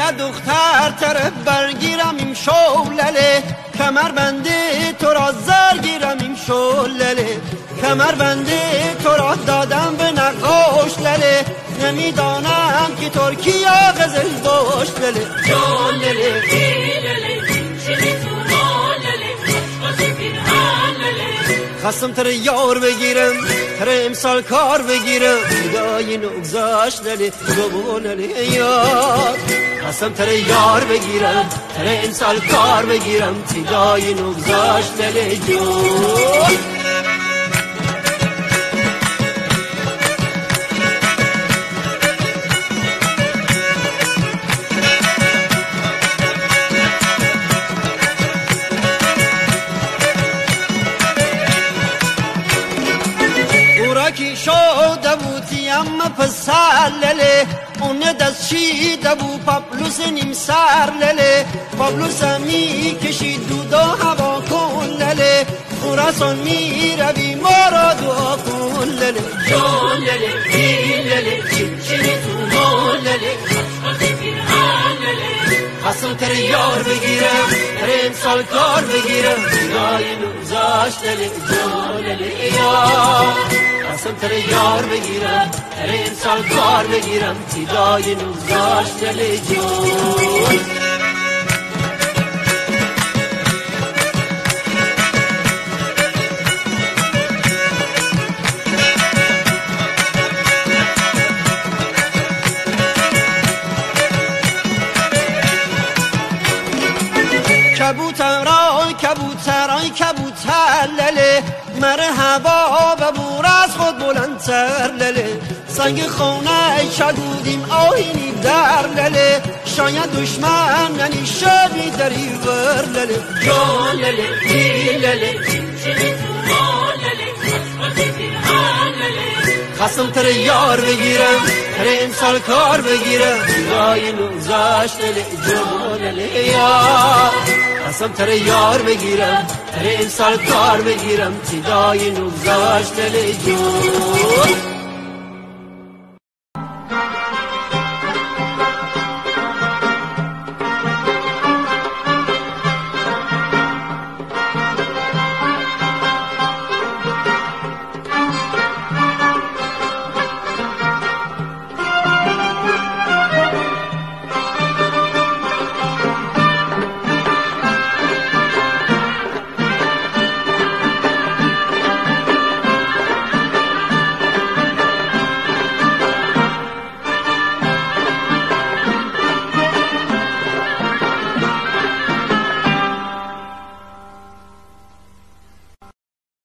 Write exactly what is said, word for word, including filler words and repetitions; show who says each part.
Speaker 1: یه دختر تره برگیرم این شولله، کمر بنده تو را زر گیرم این شولله، کمر بنده تو را دادم به نقاش لله، نمیدانم که ترکی یا غزل باش لله جولله خواستم تر یار بگیرم، تر امسال کار بگیرم، صدای نگذاشت لله گبو لله یار. خواستم تر یار بگیرم، تر امسال کار بگیرم، صدای نگذاشت لله جون. کی شده بودی اما پسر لله، اون دست چیده بود پابلوس نیم سر لله، پابلوس می کشید دود و هوا کن لله، خراسان می روی ما را دعا کن لله جان لله این لله چیچینی تو مون لله خواستم تر یار بگیرم، تر امسال کار بگیرم، نگاهی نوزاش لله جان لله یار. خواستم تر یار بگیرم، تر امسال کار بگیرم، صدای نوزاش دل جون. کبوترای کبوترای کبوتر لله، مرحبا و بور از خود بلندتر لله، سنگ خونه شدودیم آینی در لله، شاید دشمن یعنی شبی دری ور لله جان لله دی لله خواستم تر یار بگیرم، تر امسال کار بگیرم، نگاهی نوزاش لله جان لله یار. خواستم تر یار بگیرم، تر امسال کار بگیرم، صدای نوزاش دل جون.